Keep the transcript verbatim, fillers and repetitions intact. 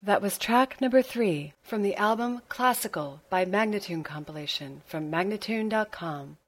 That was track number three from the album Classical by Magnatune compilation from Magnatune dot com.